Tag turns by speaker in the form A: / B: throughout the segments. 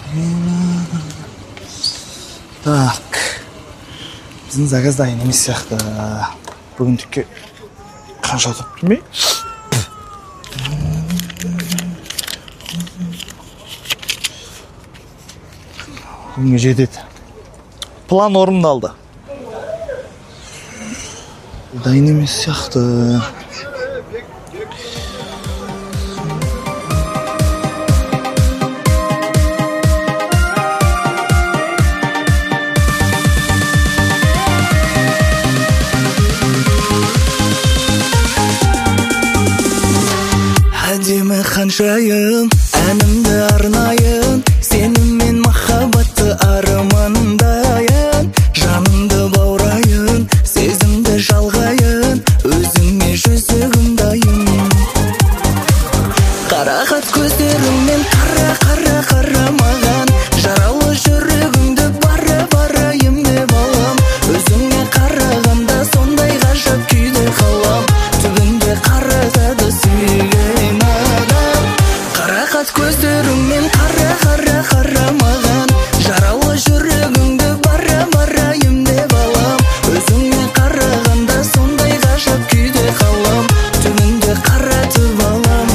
A: Так. Біздің заказ дайын емес сияқты. Бүгіндікке қанша отып білмей. Бүгінге жетеді. План орындалды. Дайын емес сияқты.
B: Әдемі ханшайым, әнімді арнайын, сеніммен махаббатты армандайын, жанымды баурайын, сезімді жалғайын, өзіңе жүзігім дайын. Қарақат көздеріңмен қара маған, жаралы жүрегіңді бара емдеп алам, өзіңе қарағанда сондай ғажап күйде қалам, түбінде қаратады сүйген адам. Қарақат көздеріңмен қара маған, жаралы жүрегіңді бара емдеп алам, өзіңе қарағанда сондай ғажап күйде қалам, түбінде қаратып алам.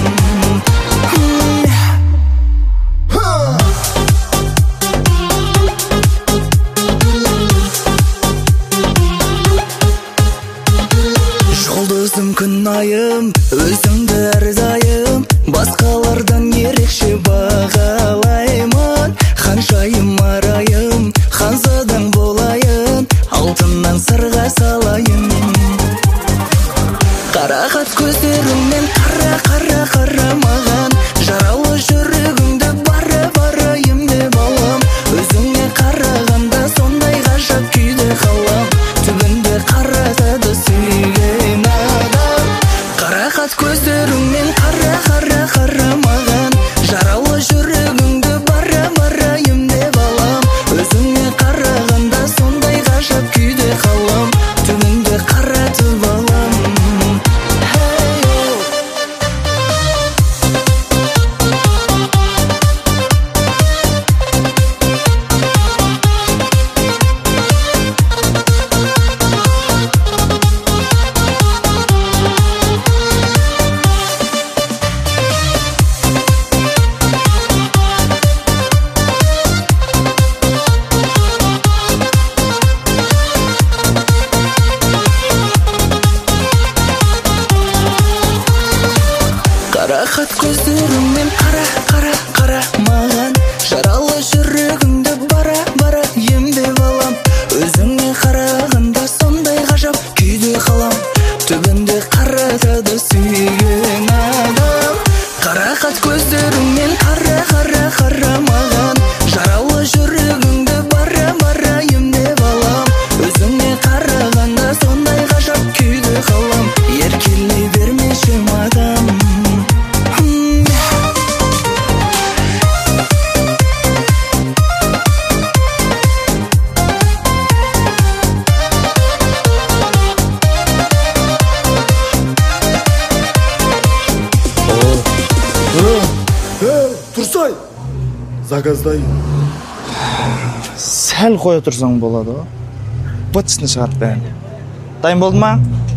B: Жұлдызым күн айым, өзіңді әрдайым, басқалардан ерекше бағалаймын. Ханшайым арайым, ханзадаң болайын, алтыннан сырға салайын. Қарақат көздеріңмен қара маған, жаралы жүрегіңді бара емдеп алам, өзіңе қарағанда сондай ғажап күйде қалам, түбінде қаратады сүйген адам. Қарақат көздеріңмен қара маған, жаралы жүрегіңді бара емдеп алам, өзіңе қарағанда сондай ғажап күйде қалам, түбінде қаратып алам. Қарақат көздеріңмен қара маған, жаралы жүрегіңді бара емдеп алам, өзіңе қарағанда сондай ғажап күйде қалам, түбінде қаратады сүйген адам. Қарақат көздеріңмен қара маған, жаралы жүрегіңді бара емдеп алам, өзіңе қарағанда сондай ғажап күйде қалам, еркелей бермеші мадам.
A: Тұрсай! Заказ дайын. Сәл қоя тұрсаң болады. Бытысыны шығарып бәрін. Дайын болды ма?